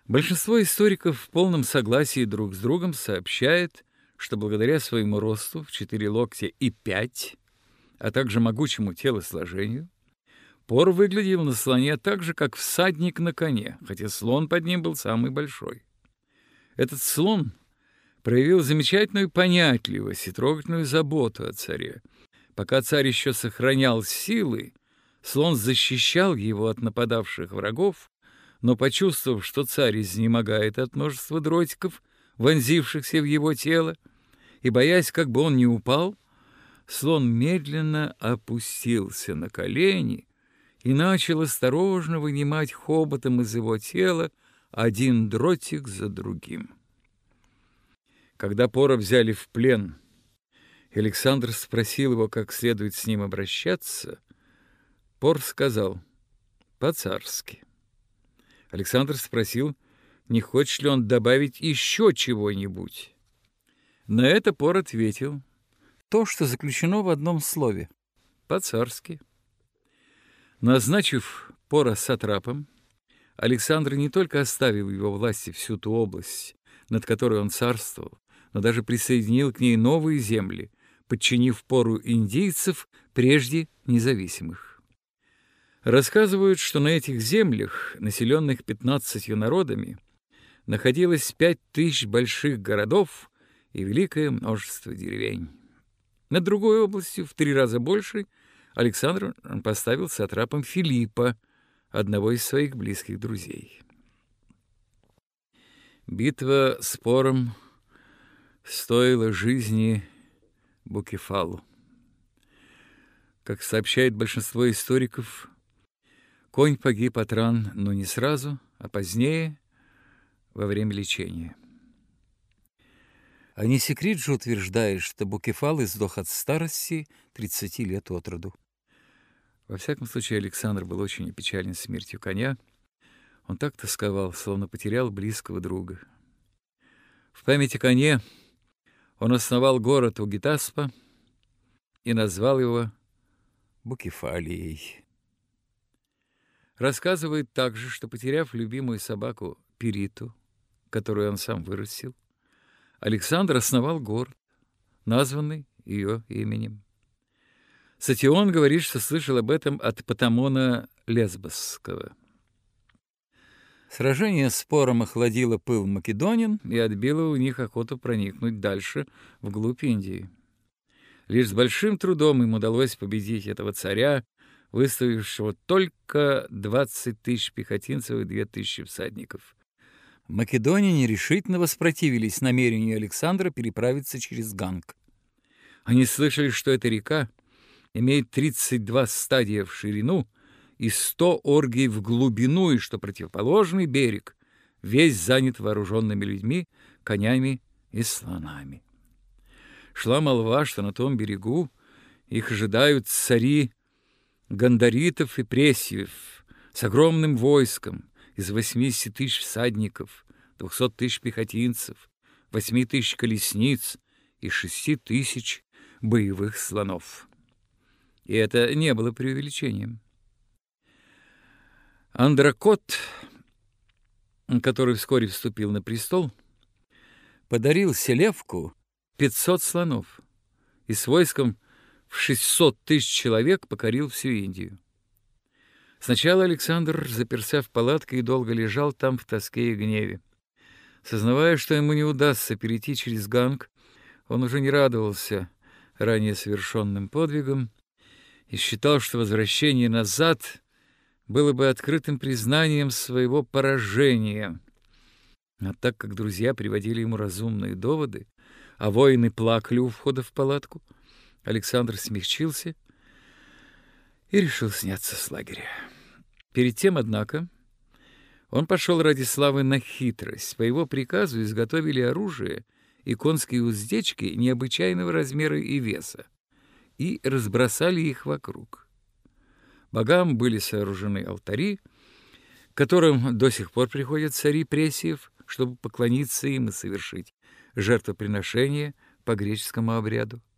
Большинство историков в полном согласии друг с другом сообщает, что благодаря своему росту в 4 локтя и 5, а также могучему телосложению, Пор выглядел на слоне так же, как всадник на коне, хотя слон под ним был самый большой. Этот слон проявил замечательную понятливость и трогательную заботу о царе. Пока царь еще сохранял силы, слон защищал его от нападавших врагов, но, почувствовав, что царь изнемогает от множества дротиков, вонзившихся в его тело, и, боясь, как бы он не упал, слон медленно опустился на колени и начал осторожно вынимать хоботом из его тела один дротик за другим. Когда Пора взяли в плен, Александр спросил его, как следует с ним обращаться, Пор сказал «по-царски». Александр спросил, не хочет ли он добавить еще чего-нибудь. На это Пор ответил то, что заключено в одном слове — по-царски. Назначив Пора сатрапом, Александр не только оставил в его власти всю ту область, над которой он царствовал, но даже присоединил к ней новые земли, подчинив Пору индейцев, прежде независимых. Рассказывают, что на этих землях, населенных 15 народами, находилось 5000 больших городов и великое множество деревень. Над другой областью, в 3 раза больше, Александр поставил сатрапом Филиппа, одного из своих близких друзей. Битва с Пором стоила жизни Букефалу. Как сообщает большинство историков, конь погиб от ран, но не сразу, а позднее, во время лечения. Анисикрит же утверждает, что Букефал издох от старости 30 лет от роду. Во всяком случае, Александр был очень опечален смертью коня. Он так тосковал, словно потерял близкого друга. В память о коне он основал город Угитаспа и назвал его Букефалией. Рассказывает также, что, потеряв любимую собаку Периту, которую он сам вырастил, Александр основал город, названный ее именем. Сатион говорит, что слышал об этом от Потамона Лесбосского. Сражение с Пором охладило пыл македонин и отбило у них охоту проникнуть дальше, вглубь Индии. Лишь с большим трудом им удалось победить этого царя, выставившего только 20 тысяч пехотинцев и 2000 всадников. Македоняне решительно воспротивились намерению Александра переправиться через Ганг. Они слышали, что эта река имеет 32 стадия в ширину и 100 оргий в глубину, и что противоположный берег весь занят вооруженными людьми, конями и слонами. Шла молва, что на том берегу их ожидают цари Гандаритов и Пресиев с огромным войском из 80 тысяч всадников, 200 тысяч пехотинцев, 8 тысяч колесниц и 6 тысяч боевых слонов. И это не было преувеличением. Андракот, который вскоре вступил на престол, подарил Селевку 500 слонов и с войском в 600 тысяч человек покорил всю Индию. Сначала Александр, заперся в палатке, и долго лежал там в тоске и гневе. Сознавая, что ему не удастся перейти через Ганг, он уже не радовался ранее совершенным подвигам и считал, что возвращение назад было бы открытым признанием своего поражения. А так как друзья приводили ему разумные доводы, а воины плакали у входа в палатку, Александр смягчился и решил сняться с лагеря. Перед тем, однако, он пошел ради славы на хитрость. По его приказу изготовили оружие и конские уздечки необычайного размера и веса и разбросали их вокруг. Богам были сооружены алтари, к которым до сих пор приходят цари Пресиев, чтобы поклониться им и совершить жертвоприношение по греческому обряду.